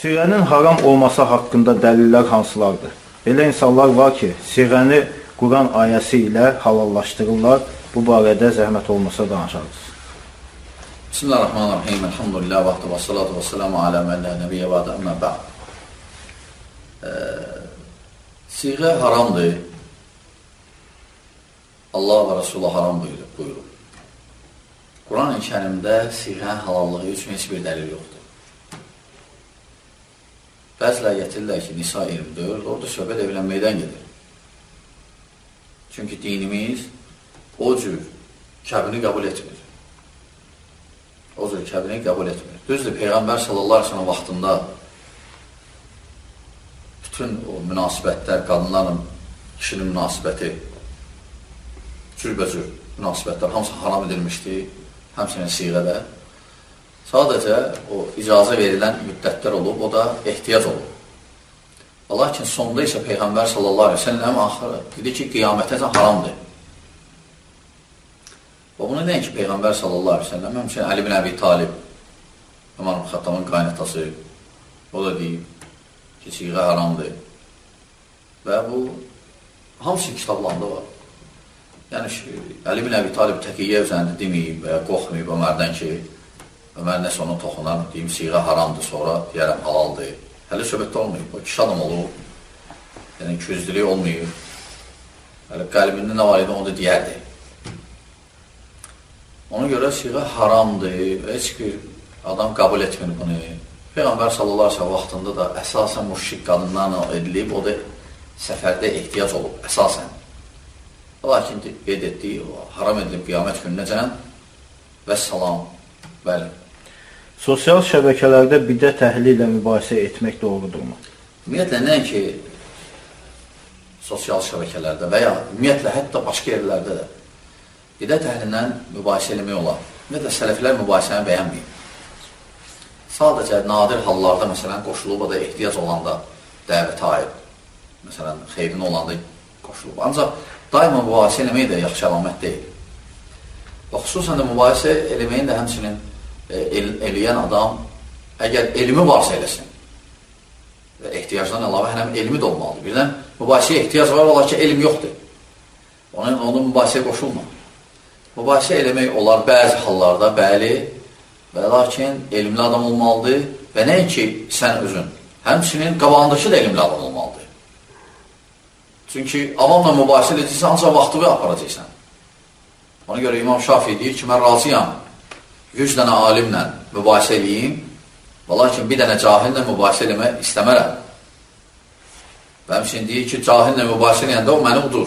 Siğənin haram olması haqqında dəlillər hansılardır? Elə insanlar var ki, siğəni Quran ayəsi ilə halallaşdırırlar. Bu barədə zəhmət olmasa danışarız. Bismillahirrahmanirrahim. Elhamdülillah və salatu və selamu alə məllə nəbiyyə və adə əmmə bə'd. Siğə haramdır. Allah və Resulullah haram buyurub. Quran-ı Kərimdə siğənin halallığı üçün heç bir dəlil yoxdur. Bəzilər gətirirlər ki, Nisa 24, orada söhbət evlənməkdən gedir. Çünki dinimiz o cür kəbini qəbul etmir. O cür kəbini qəbul etmir. Düzdür, Peyğəmbər sallallahu aleyhi ve sellem vaxtında bütün o münasibətlər, qadınların kişinin münasibəti, cürbəcür münasibətlər hamısı haram edilmişdi, həmçinin siğədə. Sadəcə o icazə verilən müddətlər olub, o da ehtiyac olub. Lakin sonda isə Peyğəmbər sallallahu aleyhi ve sellem axırı dedi ki, qiyamətəcən haramdır. Və bunu deyən ki, Peyğəmbər sallallahu aleyhi ve sellem, həmçinin Əli bin Əbi Talib, Ömər ibn Xəttabın qaynatası, o da deyib ki, siğə haramdır. Və bu, hamısı kitablarında var. Yəni, Əli bin Əbi Talib təqiyyə üzərində deməyib və ya qorxmayıb Ömərdən ki, Ömər nəsə onu toxunar, deyim, siğə haramdır, sonra deyərəm, halaldır. Hələ söhbətdə olmayıb, o kişi adam olub, yəni küzdülük olmayıb. Hələ qəlbində nə var idi, onu da deyərdi. Ona görə siğə haramdır, heç bir adam qəbul etmir bunu. Peyğəmbər sallallahu aleyhi ve sellem vaxtında da əsasən müşrik qadınlarla edilib, o da səfərdə ehtiyac olub, əsasən. Lakin qeyd etdiyi, haram edilib qiyamət gününəcən və salam, bəli. Sosial şəbəkələrdə bidət əhli ilə mübahisə etmək doğrudurmu? Ümumiyyətlə, nəinki sosial şəbəkələrdə və ya ümumiyyətlə, hətta başqa yerlərdə də bidət əhlindən mübahisə eləmək olar. Ümumiyyətlə, sələflər mübahisəni bəyənməyib. Sadəcə, nadir hallarda, məsələn, qoşulub, o da ehtiyac olanda dəvətə aid, məsələn, xeyrin olanda qoşulub. Ancaq daima mübahisə eləmək də yaxşı əlamət deyil. Və xüsusən də mübahisə eləməyin də həmçinin eləyən adam, əgər elmi varsa eləsin və ehtiyacdan əlavə həm elmi də olmalıdır. Birdən mübahisəyə ehtiyac var, olar ki, elm yoxdur. Onun mübahisəyə qoşulma. Mübahisə eləmək olar bəzi hallarda, bəli, və lakin elmli adam olmalıdır və nəinki sən özün, həmçinin qabağındakı da elmli adam olmalıdır. Çünki avamla mübahisə edəcəksən, ancaq vaxtını aparacaqsan. Ona görə İmam Şafii deyir ki, mən razıyam, 100 dənə alimlə mübahisə edeyim, və lakin bir dənə cahillə mübahisə eləmək istəmərəm. Və həmçinin deyir ki, cahillə mübahisə eləyəndə o məni udur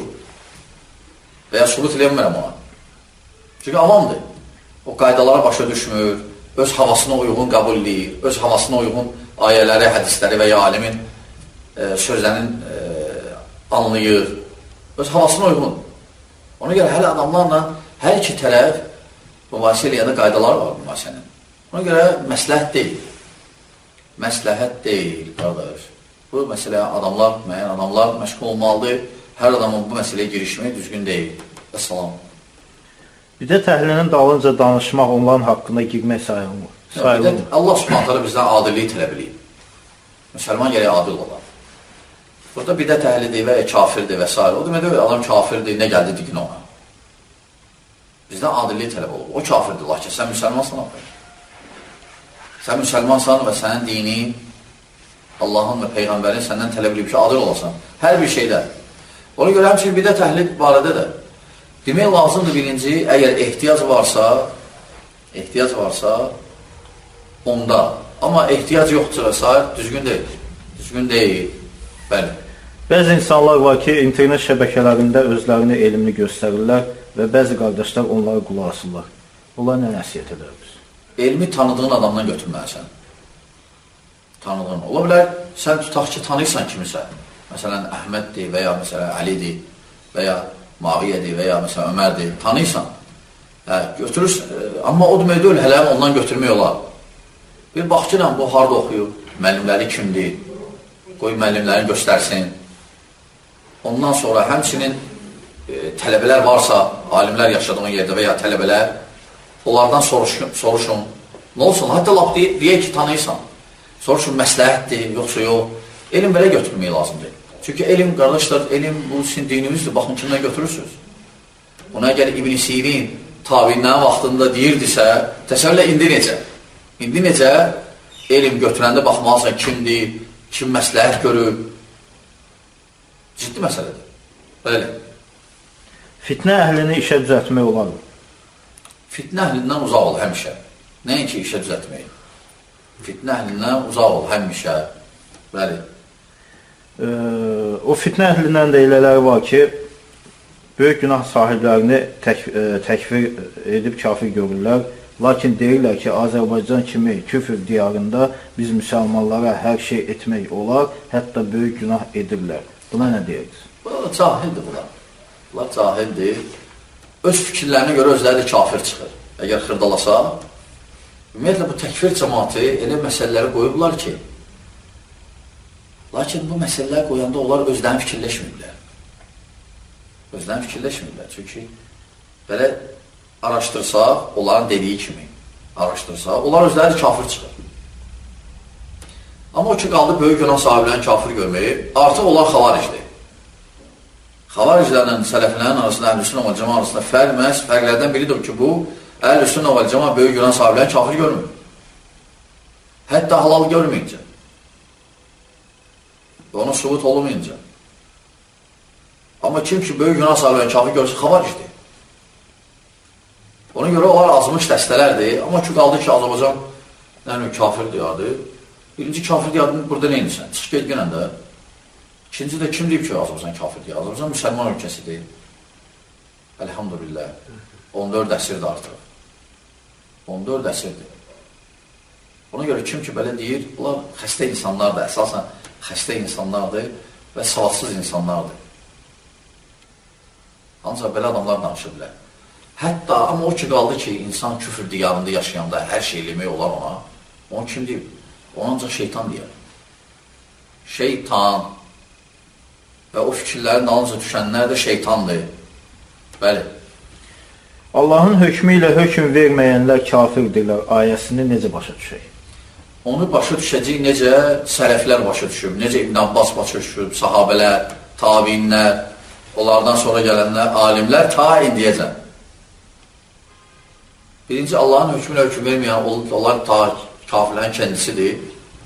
və ya subut eləmərəm ona. Çünki avamdır. O qaydalara başa düşmür, öz havasına uyğun qəbul edir, öz havasına uyğun ayələri, hədisləri və ya alimin sözlərinin anlayır, öz havasına uyğun. Ona görə hələ adamlarla hər iki tərəf mübahisə eləyəndə qaydalar var mübahisənin. Ona görə məsləhət deyil. Məsləhət deyil, qardaş. Bu məsələyə müəyyən adamlar məşğul olmalıdır. Hər adamın bu məsələyə girişmək düzgün deyil. Əssalam. Bidət əhlinin dalınca danışmaq, onların haqqında girmək sayılmır. Allah subhanətlə bizdən adilliyi tələb eləyib. Müsəlman gərək adil olar. Burada bidət əhlidir və ya kafirdir və s. O demək deyil, adam kafirdir, nə gəldi digin ona. Bizdən adilliyi tələb olub. O kafirdir, lakin sən müsəlmansan apayın. Sən müsəlmansan və sənin dini, Allahın və Peyğəmbərin səndən tələb edib ki, adil olasan. Hər bir şeydə. Ona görə həmçinin bidət əhli barədə də demək lazımdır birinci, əgər ehtiyac varsa, onda. Amma ehtiyac yoxdur və s. düzgün deyil. Düzgün deyil. Bəli. Bəzi insanlar var ki, internet şəbəkələrində özlərini elmli göstərirlər və bəzi qardaşlar onları qulaq asırlar. Onlar nə nəsiyyət edər biz? Elmi tanıdığın adamdan götürməlisən. Tanıdığın. Ola bilər, sən tutaq ki, tanıysan kimisə. Məsələn, Əhməddir və ya məsələn, Əlidir və ya Mağiyədir və ya məsələn, Ömərdir. Tanıysan. Götürürsən. Amma o demək deyil, hələ ondan götürmək olar. Bir bax ki, bu harada oxuyub, müəllimləri kimdir? Qoy müəllimlərini göstərsin. Ondan sonra həmçinin tələbələr varsa, alimlər yaşadığın yerdə və ya tələbələr, onlardan soruşun. Nə olsun? Hətta lap deyək ki, tanıysan. Soruşun, məsləhətdir, yoxsa yox. Elm belə götürmək lazımdır. Çünki elm, qardaşlar, elm bu sizin dinimizdir. Baxın, kimdən götürürsünüz? Buna əgər İbn Sirin tabiindən vaxtında deyirdisə, təsəvvürlə indi necə? İndi necə elm götürəndə baxmalısan kimdir, kim məsləhət görüb? Ciddi məsələdir. Bəli. Fitnə əhlini işə düzəltmək olar mı? Fitnə əhlindən uzaq ol həmişə. Nəinki işə düzəltmək. Fitnə əhlindən uzaq ol həmişə. Bəli. O fitnə əhlindən də elələri var ki, böyük günah sahiblərini təkfir edib kafir görürlər. Lakin deyirlər ki, Azərbaycan kimi küfr diyarında biz müsəlmanlara hər şey etmək olar, hətta böyük günah edirlər. Buna nə deyirsiniz? Bunlar cahildir bunlar. Bunlar cahildir. Öz fikirlərinə görə özləri də kafir çıxır. Əgər xırdalasa, ümumiyyətlə bu təkfir cəmaatı elə məsələləri qoyublar ki, lakin bu məsələləri qoyanda onlar özlərini fikirləşmirlər. Özlərini fikirləşmirlər. Çünki belə araşdırsaq, onların dediyi kimi araşdırsaq, onlar özləri kafir çıxır. Amma o ki, qaldı böyük günah sahiblərini kafir görməyi, artıq onlar xavaricdir. Xavariclərlə sələflərin arasında, Əhl-i-Sünnə və Cəma arasında fərqlərdən biridir ki, bu, Əhl-i-Sünnə və Cəma böyük günah sahiblərini kafir görmür. Hətta halal görməyincə. Və ona subut olmayınca. Amma kim ki, böyük günah sahiblərini kafir görürsə, xavaricdir. Ona görə onlar azmış dəstələrdir. Amma ki, qaldı ki, Azərbaycan kafir diyardır. Birinci kafir diyardır, burada nə inirsən? Çıx gel günən də. İkinci də kim deyib ki, Azərbaycan kafir diyardır? Azərbaycan müsəlman ölkəsidir. Elhamdülillah. 14 əsrdir artıq. 14 əsrdir. Ona görə kim ki, belə deyir, bunlar xəstə insanlardır, əsasən xəstə insanlardır və savadsız insanlardır. Ancaq belə adamlar danışır bilər. Hətta, amma o ki, qaldı ki, insan küfür diyarında yaşayanda hər şey eləmək olar ona. Onu kim deyib? Onu ancaq şeytan deyər. Şeytan və o fikirlərin dalınca düşənlər də şeytandır. Bəli. Allahın hökmü ilə hökm verməyənlər kafirdirlər ayəsini necə başa düşək? Onu başa düşəcək necə sələflər başa düşüb, necə İbn Abbas başa düşüb, sahabələr, tabiinlər, onlardan sonra gələnlər, alimlər ta indiyəcən. Birinci, Allahın hökmünə hökm verməyən, onlar ta kafirlərin kəndisidir.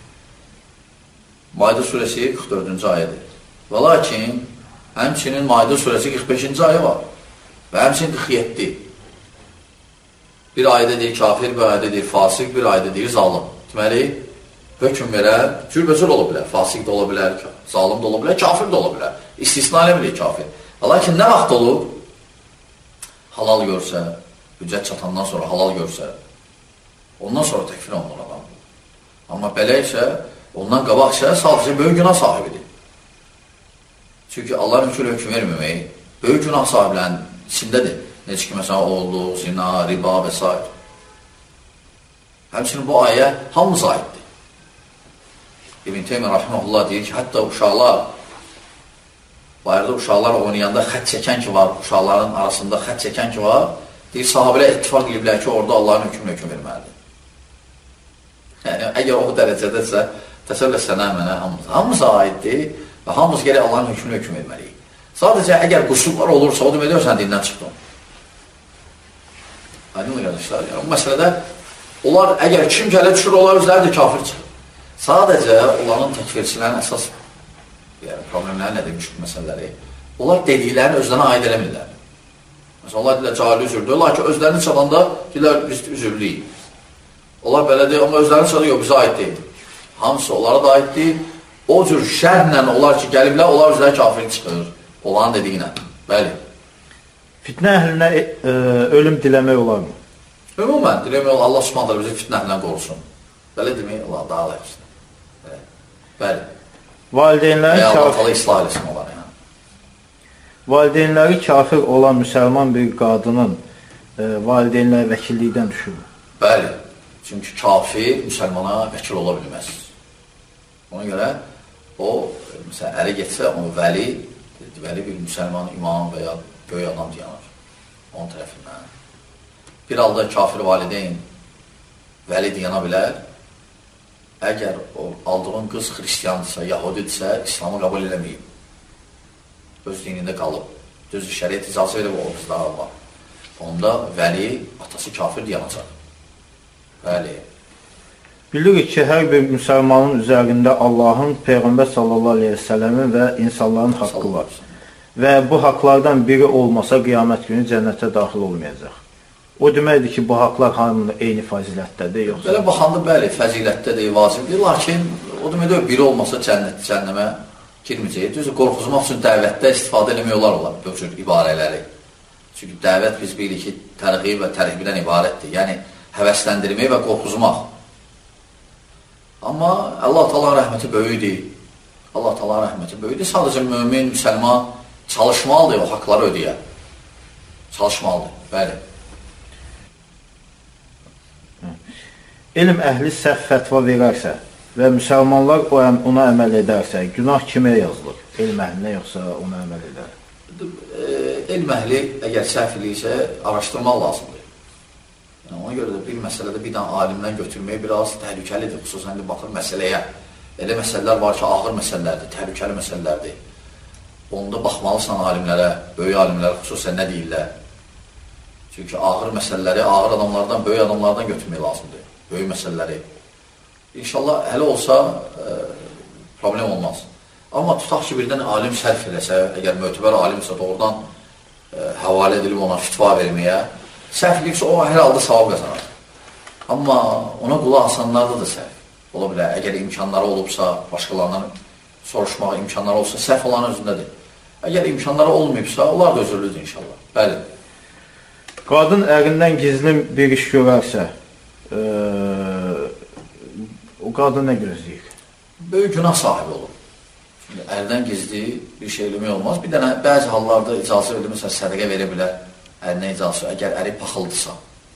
Maidə surəsi 44-cü ayədir. Və lakin, həmçinin Maidə surəsi 45-ci ayə var və həmçinin 47. Bir ayədə deyir kafir, bir ayədə deyir fasik, bir ayədə deyir zalim. Deməli, hökm verər, cürbəcür ola bilər, fasik də ola bilər, zalim də ola bilər, kafir də ola bilər. İstisna eləmir kafir. Lakin nə vaxt olur? Halal görsə, hüccət çatandan sonra halal görsə, ondan sonra təkfir olunur adam. Amma belə isə, ondan qabaq isə sadəcə böyük günah sahibidir. Çünki Allahın hökm verməmək, böyük günah sahiblərinin içindədir. Necə ki, məsələn, oğlu, zina, riba və s. Həmçinin bu ayə hamımıza aiddir. İbn Teymiyyə Rahiməhullah deyir ki, hətta uşaqlar, bayırda uşaqlar oynayanda xət çəkən ki var, uşaqların arasında xət çəkən ki var, deyir, sahabələr ittifaq ediblər ki, orada Allahın hökm verməlidir. Yəni, əgər o dərəcədəsə, təsəvvürlə sənə, mənə, hamımıza aiddir və hamımız gələk Allahın hökm verməliyik. Sadəcə, əgər qüsurlar olursa, o demək deyir, sən dindən çıxdın. Aydın mı, qardaşlar? Yəni, bu məsələdə, onlar, əgər kim gələ düşür, onlar özləri də kafir çıxır. Sadəcə, onların təkfirçilərin əsas problemləri nədir, müşkül məsələləri? Onlar dediklərini özlərinə aid eləmirlər. Məsələn, onlar deyirlər, cahili üzürdür, lakin özlərini çalanda deyirlər, biz üzürlüyük. Onlar belə deyir, amma özlərini çalıyor, bizə aid deyil. Hamısı onlara da aid deyil. O cür şərhlə onlar ki, gəliblər, onlar özləri kafir çıxır. Onların dediyinə. Bəli. Fitnə əhlinə ölüm diləmək olar mı? Ümumən, diləmək olar, Allah subhanələ bizi fitnə əhlindən qorusun. Belə demək, Allah daha alayıqsın. Bəli. Valideynləri kafir olan müsəlman bir qadının valideynləri vəkillikdən düşür. Bəli. Çünki kafir müsəlmana vəkil ola bilməz. Ona görə o, məsələn, ələ getsə, onu vəli bir müsəlman, imam və ya böyük adam deyanır. Onun tərəfindən. Bir halda kafir valideyn vəli deyana bilər. əgər aldığın qız xristiyandirsə, yahudidirsə, İslamı qəbul eləməyib. Öz dinində qalıb. Düzdür, şəriət icazə verib o qızda almaq. Onda vəli, atası kafir deyəcək. Bəli. Bilirik ki, hər bir müsəlmanın üzərində Allahın, Peyğəmbər sallallahu aleyhi və səlləmin və insanların haqqı var. Və bu haqlardan biri olmasa qiyamət günü cənnətə daxil olmayacaq. O deməkdir ki, bu haqlar hamının eyni fəzilətdədir, yoxsa? Belə baxanda, bəli, fəzilətdədir, vacibdir. Lakin, o deməkdir, biri olmasa cəhənnəmə girməyəcək. Düzdür, qorxuzmaq üçün dəvətdə istifadə eləmək olar bu cür ibarələri. Çünki dəvət biz bilirik ki, tərğib və tərhibdən ibarətdir. Yəni, həvəsləndirmək və qorxuzmaq. Amma Allah Taala rəhməti böyükdür. Allah Taala rəhməti böyükdür. Sadəcə mömin, müsəlman çalışmalıdır o haqları ödəyə. Çalışmalıdır, bəli. Elm əhli səhv fətva verərsə və müsəlmanlar ona əməl edərsə, günah kimə yazılır? Elm əhlinə yoxsa ona əməl edər? Elm əhli əgər səhv eləyirsə, araşdırmaq lazımdır. Yəni, ona görə də bir məsələdə bir dənə alimdən götürmək biraz təhlükəlidir, xüsusən baxır məsələyə. Elə məsələlər var ki, ağır məsələlərdir, təhlükəli məsələlərdir. Onda baxmalısan alimlərə, böyük alimlərə xüsusən nə deyirlər. Çünki ağır məsələləri ağır adamlardan, böyük adamlardan götürmək lazımdır. Böyük məsələləri. İnşallah hələ olsa problem olmaz. Amma tutaq ki, birdən alim sərf eləsə, əgər mötəbər alimsə doğrudan həvalə edilib ona fitva verməyə, səhv eləyibsə, o hər halda savab qazanar. Amma ona qulaq asanlarda da səhv. Ola bilər, əgər imkanları olubsa, başqalarından soruşmağa imkanları olsa, səhv olan özündədir. Əgər imkanları olmayıbsa, onlar da özürlüdür inşallah. Bəli. Qadın ərindən gizli bir iş görərsə, o qadın nə gözləyir? Böyük günah sahibi olur. Çünki ərdən gizli bir şey eləmək olmaz. Bir dənə, bəzi hallarda icazə verir, məsələn, sədəqə verə bilər, ərinə icazə, əgər əri paxıldısa,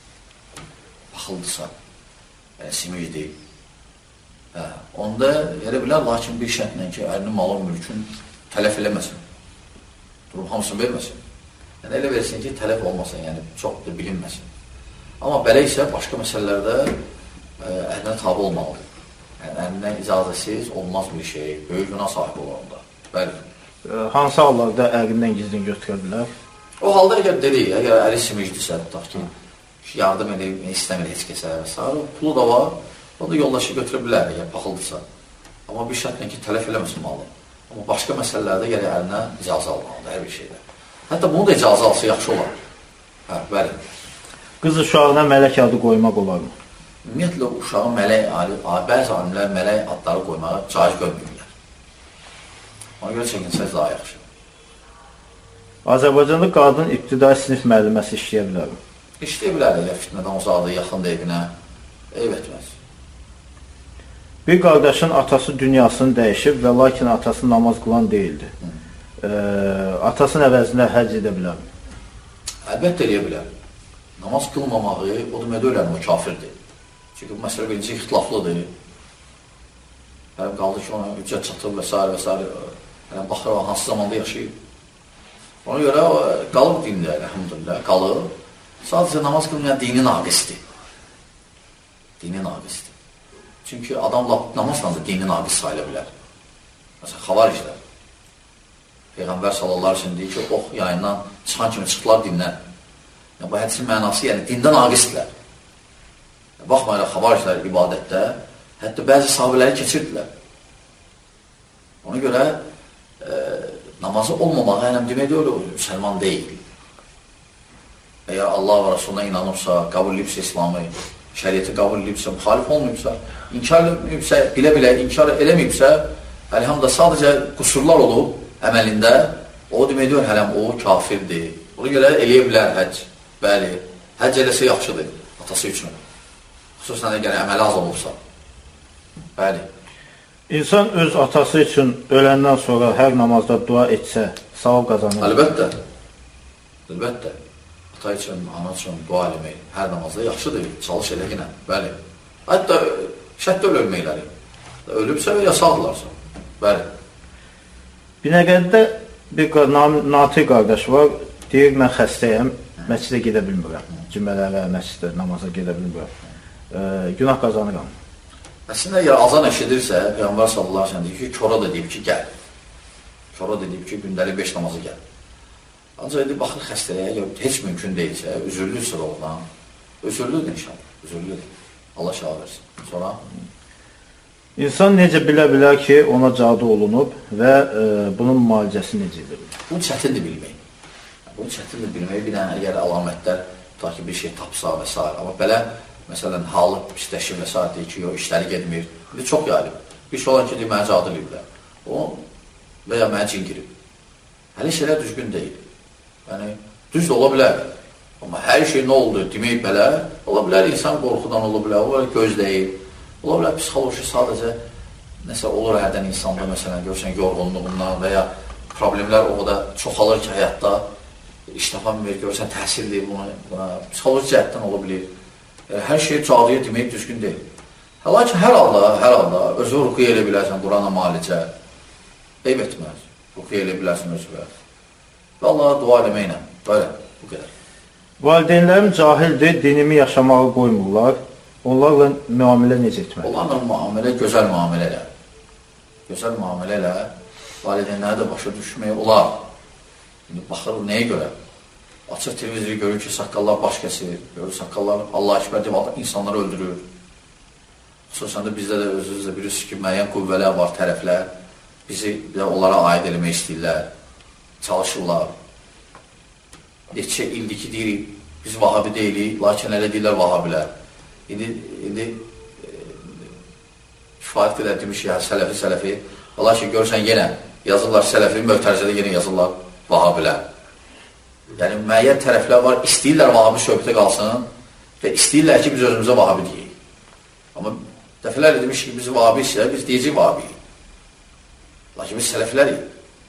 yəni simicdir, onda verə bilər, lakin bir şərtlə ki, ərinin malı mülkün tələf eləməsin, durum hamısını verməsin. Yəni, elə versin ki, tələf olmasın, yəni çox da bilinməsin. Amma belə isə başqa məsələlərdə ərinə tabi olmalıdır. Yəni, ərindən icazəsiz olmaz bir şey, böyük günah sahibi olur onda. Bəli. Hansı hallarda ərindən gizlin götürə bilər? O halda əgər dedik, əgər əri simicdirsə, tutaq ki, yardım edib, istəmir heç kəsə və s. Pulu da var, o da yoldaşı götürə bilər, əgər paxıldırsa. Amma bir şərtlə ki, tələf eləməsin malı. Amma başqa məsələlərdə gəlir ərinə icazə almalıdır, hər bir şeydə. Hətta bunu da icazə alsa yaxşı olar. Bəli. Qız uşağına mələk adı qoymaq olarmı? Ümumiyyətlə, uşağı bəzi alimlər mələk adları qoymağa caiz görmürlər. Ona görə çəkinsəz daha yaxşı. Azərbaycanda qadın ibtidai sinif müəlliməsi işləyə bilərmi? İşləyə bilər, elə fitmədən uzadı, yaxın evinə, eyb etməz. Bir qardaşın atası dünyasını dəyişib və lakin atası namaz qılan deyildi. Atasının əvəzində həcc edə bilərmi? Əlbəttə eləyə bilər. Namaz qılmamağı, o demədə öyrənmə, o kafirdir. Çünki bu məsələ birinci ixtilaflıdır. Qaldı ki, ona hüccət çatıb və s. Baxır, hansı zamanda yaşayıb. Ona görə qalıb dində, əlhəmdülillah, qalıb. Sadəcə namaz qılmayan dini naqisdir. Dini naqisdir. Çünki adam namazla da dini naqis sayıla bilər. Məsələn, xavariclər. Peyğəmbər sallallahu aleyhi ve sellem deyir ki, ox yayından çıxan kimi çıxdılar dindən. Bu hədisin mənası, yəni dində naqisdirlər. Baxmayaraq xavariclər ibadətdə, hətta bəzi sahabələri keçirdilər. Ona görə namazı olmamağı hələm deməkdə öyle müsəlman deyil. Əgər Allah və Rasuluna inanırsa, qəbul edibsə İslamı, şəriyyəti qəbul edibsə, müxalif olmayıbsa, inkar edibsə, bilə-bilə inkar eləməyibsə, əlhamda sadəcə qüsurlar olub əməlində, o deməkdir, hələm o kafirdir. Ona görə eləyə bilər həcc. Bəli, həcc eləsə yaxşıdır atası üçün. Xüsusən əgər əməli az olursa. Bəli. İnsan öz atası üçün öləndən sonra hər namazda dua etsə, savab qazanır. Əlbəttə. Əlbəttə. Ata üçün, ana üçün dua eləmək hər namazda yaxşıdır. Çalış elə yenə. Bəli. Hətta şəhətdə ölməkləri. Ölübsə və ya sağdırlarsa. Bəli. Binəqədidə bir natiq qardaş var. Deyir, mən xəstəyəm, məscidə gedə bilmirəm. Cümələrə, məscidə, namaza gedə bilmirəm. Günah qazanıram. Əslində, əgər azan eşidirsə, Peyğəmbər sallallahu əleyhi və səlləm deyir ki, kora da deyib ki, gəl. Kora da deyib ki, gündəlik 5 namazı gəl. Ancaq edib, baxır xəstəliyə, heç mümkün deyilsə, üzürlüdür oradan. Üzürlüdür inşallah, üzürlüdür. Allah şah versin. Sonra? İnsan necə bilə bilər ki, ona cadu olunub və bunun müalicəsi necə edilir? Bunu çətindir bilmək. Bunu çətindir bilmək. Bir dənə əgər əlamətlər, tutaq ki, bir şey tapsa və s. Amma belə, məsələn, halı pisləşir və s. deyir ki, işləri gedmir. İndi çox yayılıb. Bir şey olan ki, deyir, mənə cadu eləyiblər. O, və ya mənə cin girib. Hələ şeylər düzgün deyil. Yəni, düz də ola bilər. Amma hər şey nə oldu demək belə, ola bilər insan qorxudan ola bilər, ola bilər gözləyir. Ola bilər psixoloji sadəcə nəsə olur hərdən insanda, məsələn, görürsən yorğunluğundan və ya problemlər o da çoxalır ki, həyatda iştahlanmır, görürsən təsirdir buna, psixoloji cəhətdən ola bilir. Hər şey caduya demək düzgün deyil. Lakin hər halda özü ruqiyyə elə bilərsən, Qurana malicə, eyb etməz, ruqiyyə elə bilərsən özü. Və Allaha dua eləməklə, böyle, bu qədər. Valideynlərim cahildir, dinimi yaşamağı qoymurlar. Onlarla müamilə necə etməli? Onlarla müamilə, gözəl müamilə elə. Gözəl müamilə elə, valideynləri də başa düşmək olar. İndi baxır, nəyə görə? Açıq televizori görür ki, saqqallar baş kəsir, görür saqqallar Allahəkbər deyib, insanları öldürür. Xüsusən də bizdə də özünüzdə bilirsiniz ki, müəyyən qüvvələr var, tərəflər. Bizi onlara aid eləmək istəyirlər, çalışırlar. Neçə ildir ki, deyirik, biz vahabi deyilik, lakin elə deyirlər vahabilər. İndi kifayət qədər demiş ya, sələfi. Valla ki, görürsən yenə yazırlar sələfi, möhtərizədə yenə yazırlar vahabilər. Yəni, müəyyən tərəflər var, istəyirlər vahabi söhbətə qalsın və istəyirlər ki, biz özümüzə vahabi deyik. Amma dəfələr demiş ki, biz vahabi isə, biz deyəcək vahabiyik. Lakin biz sələfləriyik.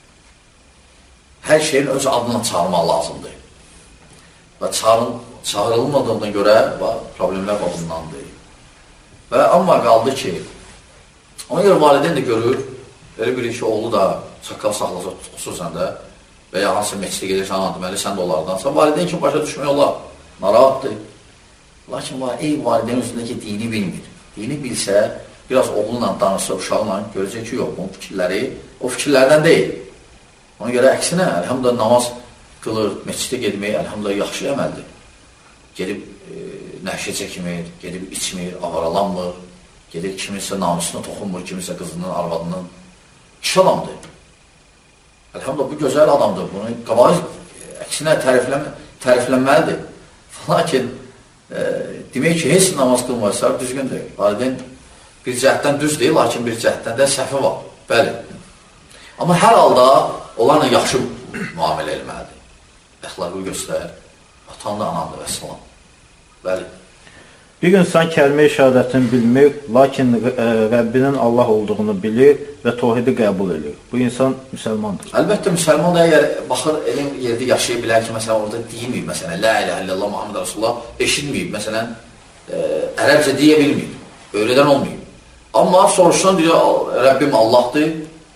Hər şeyin öz adından çağırmaq lazımdır. Və çağırılmadığına görə problemlər bundandır. Və amma qaldı ki, ona görə valideyn də görür, elə bir ki, oğlu da saqqal saxlasa xüsusən də və ya hansı meçidə gelirsən, deməli, sən də onlardansan, valideyn ki, başa düşmək olar, narahatdır. Lakin valideyn özündəki dini bilmir. Dini bilsə, biraz oğlunla danışsa, uşaqla görəcək ki, yox, bunun fikirləri o fikirlərdən deyil. Ona görə əksinə, əlhamdülillah, namaz qılır, meçidə gedmək, əlhamdülillah, yaxşı əməldir. Gedib nəşə çəkmir, gedib içmir, avaralanmır, gedib kiminsə namusuna toxunmur, kiminsə qızının, arvadının. İş adamdır. Əlhamdülillah, bu gözəl adamdır. Bunu qabağı əksinə təriflənməlidir. Lakin, demək ki, heç namaz qılmaysa, düzgündür. Valideyn bir cəhətdən düz deyil, lakin bir cəhətdən də səhvi var. Bəli. Amma hər halda onlarla yaxşı müamilə eləməlidir. Əxlaqı göstər, atan da anandır və salam. Bəli. Bir insan kəlmə-i şəhadətini bilmir, lakin Rəbbinin Allah olduğunu bilir və tohidi qəbul edir. Bu insan müsəlmandır. Əlbəttə, müsəlman da əgər baxır, elin yerdə yaşaya bilər ki, məsələn, orada deyilməyib, məsələn, La iləhə illallah, Muhammed Rasulullah eşitməyib, məsələn, ərəbcə deyə bilməyib, öyrədən olmayıb. Amma soruşsan, deyir, Rəbbim Allahdır,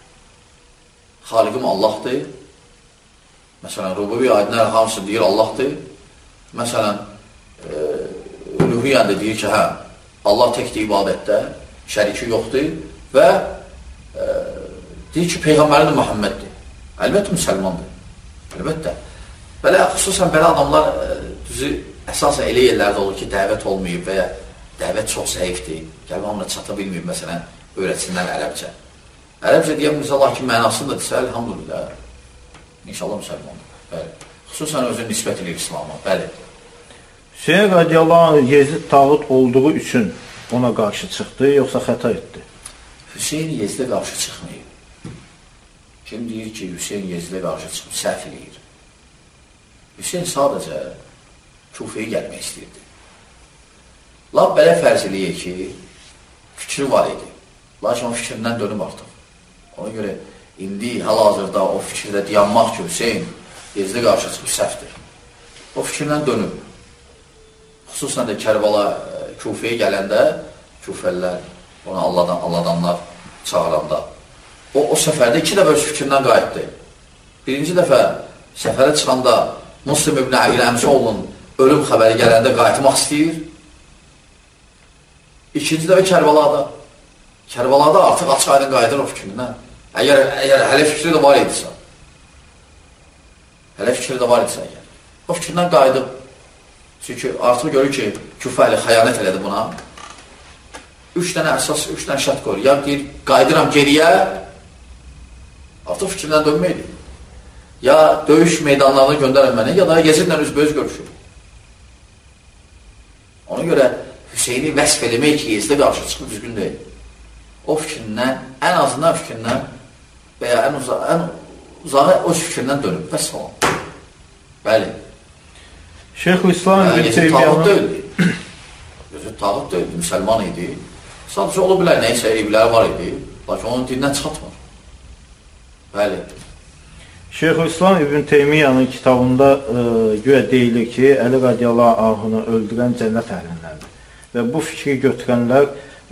Xaliqim Allahdır. Məsələn, rububi aydınlar hamısı deyir Allahdır. Məsələn, Uluhiyyəndə deyir ki, hə, Allah təkdir ibadətdə, şəriki yoxdur və deyir ki, Peyğəmbəri də Muhammeddir. Əlbəttə, müsəlmandır. Əlbəttə. Belə, xüsusən belə adamlar düzü əsasən elə yerlərdə olur ki, dəvət olmayıb və ya dəvət çox zəifdir. Gəlmə onunla çata bilməyib, məsələn, öyrətsinlər ərəbcə. Ərəbcə deyəm, lakin mənasını da desə, elhamdülillah, inşallah müsəlmandır. Bəli. Xüsusən özünü nisbət edir İslam'a. Bəli. Hüseyin radiyallahu anh Yezid tağut olduğu üçün ona qarşı çıxdı, yoxsa xəta etdi? Hüseyin Yezidə qarşı çıxmayıb. Kim deyir ki, Hüseyin Yezidə qarşı çıxıb, səhv eləyir. Hüseyin sadəcə Kufəyə gəlmək istəyirdi. Lab belə fərz eləyir ki, fikri var idi. Lakin o fikrindən dönüb artıq. Ona görə indi hal-hazırda o fikirdə dayanmaq ki, Hüseyin Yezidə qarşı çıxıb, səhvdir. O fikirdən dönüb. Xüsusən də Kərbala Kufəyə gələndə, Kufəllər, ona Alladanlar çağıranda, o səfərdə 2 dəfə öz fikrindən qayıtdı. Birinci dəfə səfərə çıxanda Muslim ibn Əqil Əmsoğlunun ölüm xəbəri gələndə qayıtmaq istəyir. İkinci dəfə Kərbalada. Kərbalada artıq açıq aydın qayıdır o fikrindən. Əgər hələ fikri də var idisə, əgər. O fikrindən qayıdıb. Çünki artıq görür ki, küfəli xəyanət elədi buna. 3 dənə əsas, 3 dənə şərt qoyur. Ya deyir, qayıdıram geriyə, artıq fikrindən dönməkdir. Ya döyüş meydanlarına göndərin məni, ya da Yezidlə üzbəüz görüşür. Ona görə Hüseyni vəsf eləmək ki, Yezidlə qarşı çıxıb düzgün deyil. O fikrindən, ən azından fikrindən və ya ən uzağı o fikrindən dönüb. Bəs falan. Bəli. Şeyxülislam İbn Teymiyyanın Gözü tağut deyildi, müsəlman idi. Sadəcə ola bilər, neysə evləri var idi. Lakin onun dilindən çıxatmır. Bəli. Şeyxülislam İbn Teymiyyanın kitabında güya deyilir ki, Əli radiyallahu anhını öldürən cənnət əhlindəndir. Və bu fikri götürənlər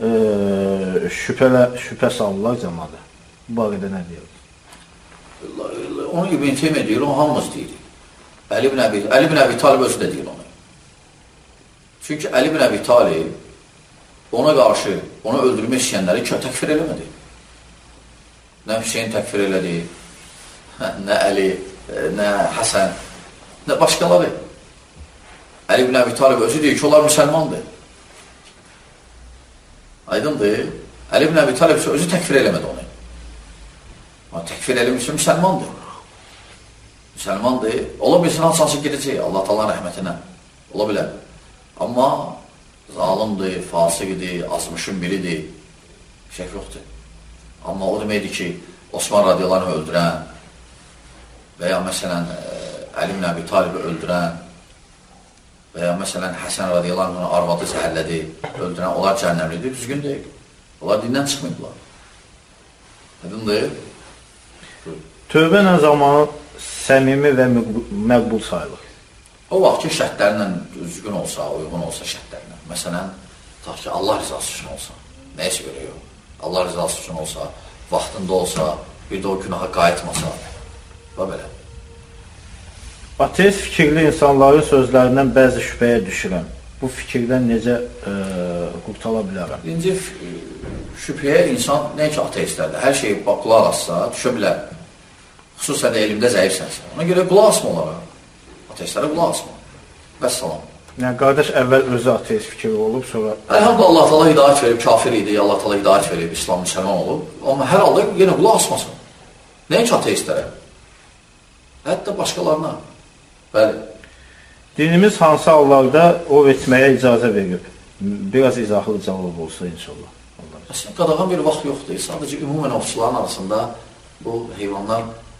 şübhə salırlar cəmadə. Bu barədə nə deyir? Onu İbn Teymiyyə deyir, onu hamımız deyir. Əli ibn Əbi Talib özü də deyir onu. Çünki Əli ibn Əbi Talib ona qarşı, onu öldürmək istəyənləri təkfir eləmədi. Nə Hüseyin təkfir elədi, nə Əli, nə Həsən, nə başqaları. Əli ibn Əbi Talib özü deyir ki, onlar müsəlmandır. Aydındır. Əli ibn Əbi Talib özü təkfir eləmədi onu. Təkfir eləmişsə müsəlmandır. Müsəlmandır. Ola bilsin, hansası gedəcək Allah Taala'nın rəhmətinə. Ola bilər. Amma zalimdir, fasıqdır, azmışın biridir. Şey yoxdur. Amma o deməkdir ki, Osman radiyallahu anh'ı öldürən və ya məsələn Əli ibn Əbi Talibi öldürən və ya məsələn Həsən radiyallahu anh'ın arvadı zəhərlədi, öldürən, onlar cəhənnəmlidir, düzgün deyil. Onlar dindən çıxmayıblar. Aydındır. Tövbə nə zamanı səmimi və məqbul sayılır? O vaxt ki, şərtlərlə düzgün olsa, uyğun olsa şərtlərlə. Məsələn, tutaq ki, Allah rizası üçün olsa, nəyəsə görə yox. Allah rizası üçün olsa, vaxtında olsa, bir də o günaha qayıtmasa və belə. Ateist fikirli insanların sözlərindən bəzi şübhəyə düşürəm. Bu fikirdən necə qurtala bilərəm? Birinci şübhəyə insan nəinki ateistlərdir. Hər şeyi qulaq assa, düşə bilər. Xüsusən də elmdə zəifsənsə. Ona görə qulaq asma onlara. Ateistlərə qulaq asma. Vəssalam. Yəni, qardaş əvvəl özü ateist fikri olub, sonra... Əlhamdülillah, Allah Taala hidayət verib, kafir idi, Allah Taala hidayət verib, İslam müsəlman olub. Amma hər halda yenə qulaq asmasın. Nəinki ateistlərə? Hətta başqalarına. Bəli. Dinimiz hansı hallarda ov etməyə icazə verib? Biraz izahlı cavab olsa inşallah. Əslində, qadağan bir vaxt yoxdur. Sadəcə ümumən ovçuların arasında bu heyvanlar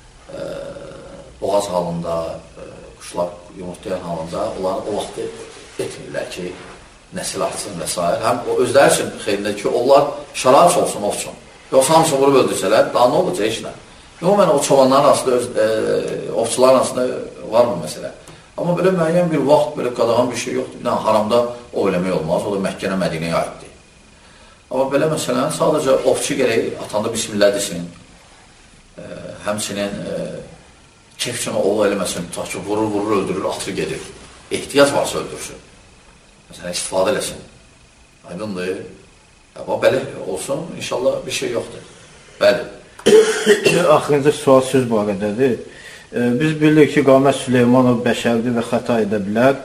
boğaz halında, quşlar yumurtlayan halında onlar o vaxt etmirlər ki, nəsil artsın və s. Həm o özləri üçün xeyrindir ki, onlar şərait olsun, olsun. Yoxsa hamısı vurub öldürsələr, daha nə olacaq işlə? Ümumən o çobanların arasında, ovçuların arasında var mı məsələ? Amma belə müəyyən bir vaxt, belə qadağan bir şey yoxdur. Bir dənə haramda o eləmək olmaz, o da Məkkənə, Mədinəyə aiddir. Amma belə məsələn, sadəcə ovçu gərək atanda bismillah desin. Həmçinin keyf üçün oğul eləməsin, tutaq ki, vurur, öldürür, atır gedir. Ehtiyac varsa öldürsün. Məsələn, istifadə eləsin. Aydındır. Amma belə olsun, inşallah bir şey yoxdur. Bəli. Axırıncı sual söz barədədir. Biz bilirik ki, Qamət Süleymanov bəşərdir və xəta edə bilər.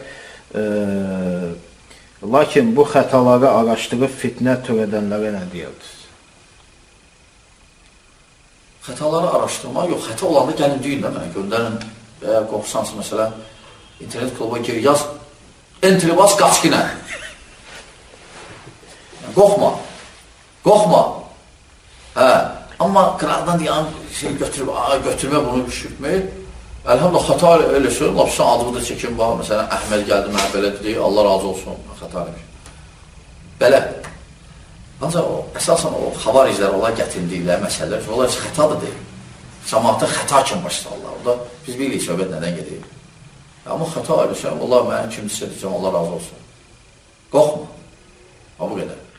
Lakin bu xətaları araşdırıb fitnə törədənlərə nə deyirdiniz? Xətaları araşdırma, yox, xəta olanda gəlin deyin də mənə, göndərin və ya qorxsansı, məsələn, internet kluba gir, yaz, entribas qaçqinə. Qorxma. Hə, amma qıraqdan deyən şey götürmə bunu düşürmək, əlhamdülillah, xəta elə söyləyəm, lapsan adımı da çəkin, bax, məsələn, Əhməd gəldi, mənə belə dedi, Allah razı olsun, xəta eləmiş. Belə. Ancaq əsasən o xavariclər, onlar gətirdikləri məsələlər, onlar xətadır deyil. Cəmaatda xəta kimi başlayırlar. O da biz bilirik söhbət nədən gedir. Amma xəta eləsəm, Allah mənim kimdirsə deyəcəm, Allah razı olsun. Qorxma. Ha, bu qədər.